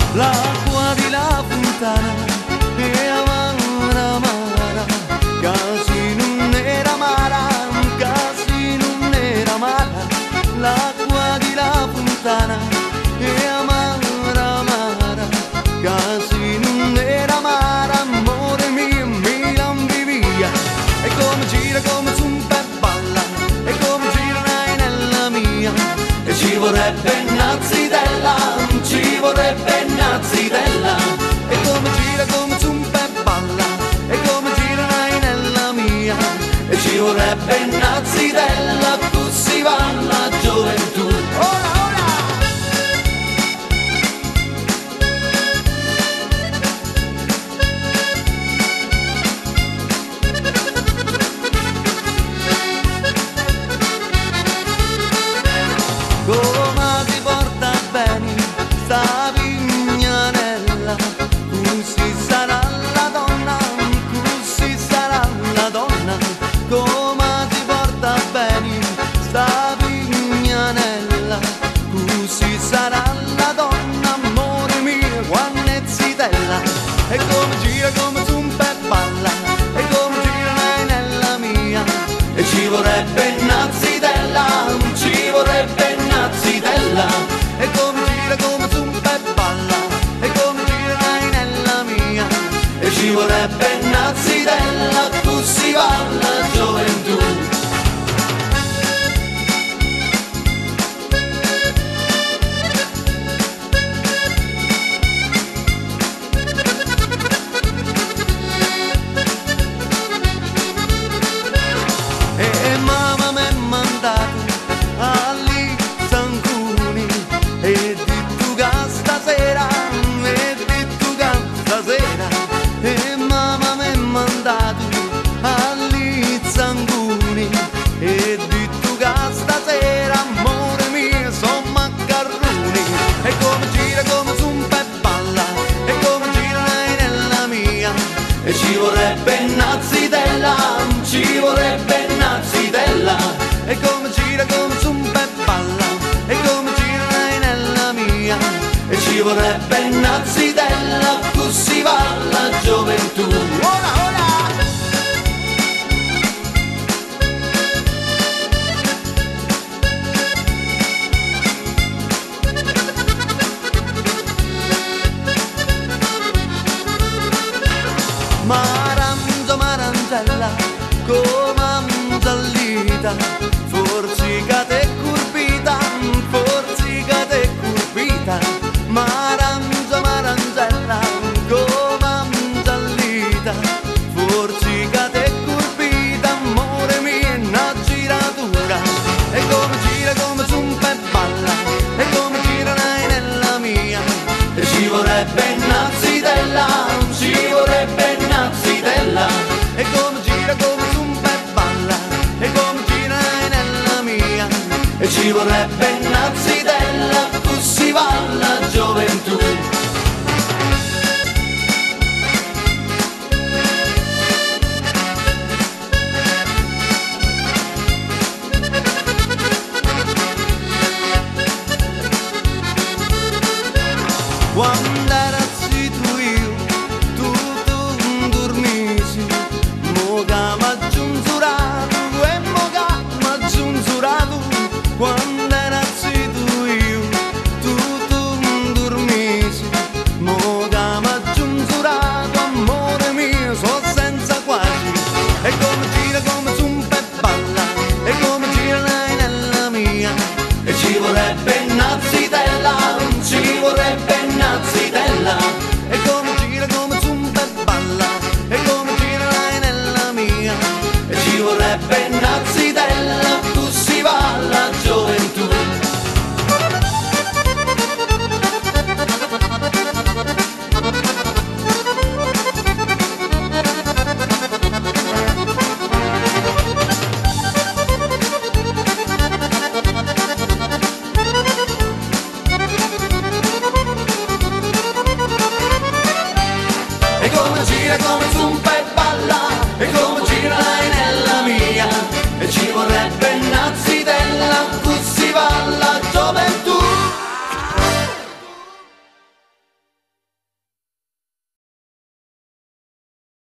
l'acqua di la fontana è amara amara, casi non era amara, casi non era amara, l'acqua di la fontana è amara amara, casi non era amara, amore mio mi lambi via, e come gira come zumba e balla, e come gira nella mia, e ci vorrebbe una zitella, ci vorrebbe una zitella, e come gira come zumba e balla, e come gira nella mia, e ci vorrebbe una zitella, così va la gioventù. Ora, ora! Come ti porta bene sta vignanella, così sarà la donna, così sarà la donna. Come ti porta bene sta vignanella, così sarà la donna, amore mio, quando è zitella. E come gira come zumba e balla, e come gira nella mia, e ci vorrebbe una zitella, ci vorrebbe una zitella, e come gira come zumba e balla, e come gira nella mia, e ci vorrebbe una zitella, così va la gioventù. E mamma mi ha mandato agli zancuni, e detto che stasera, e detto che stasera, e mamma mi ha mandato agli zancuni, e detto che stasera, amore mio, sono maccaroni, e come gira come zumba e balla, e come gira nella mia, e ci vorrebbe una zitella, ci vorrebbe una zitella, e come gira come zumba e balla, e come gira nella mia, e ci vorrebbe una zitella, così va la gioventù. Ora, ora! Maranzo, marangella, come anzallita, forzicata e curvita, forzicata e curvita. Maranzo, marangella, come anzallita, forzicata e curvita, amore mio, una giratura, e come gira come zumba e balla, e come gira nella mia, e ci vorrebbe una zitella, ci vorrebbe una zitella, e come gira come zumba e balla, e come gira nella mia, e ci vorrebbe una zitella, così va la gioventù. Quando era zitto io, tu dormisi, mo che m'ha giunzurato, e mo che m'ha giunzurato. Quando era zitto io, tu dormisi, mo che m'ha giunzurato, amore mio, so senza quasi, e come gira come zumba e balla, e come gira nella mia, e ci vorrebbe una zitella, ci vorrebbe una zitella, e come gira come zumba e balla, e come gira nella mia, e ci vorrebbe una zitella, così va la gioventù. E come gira come zumba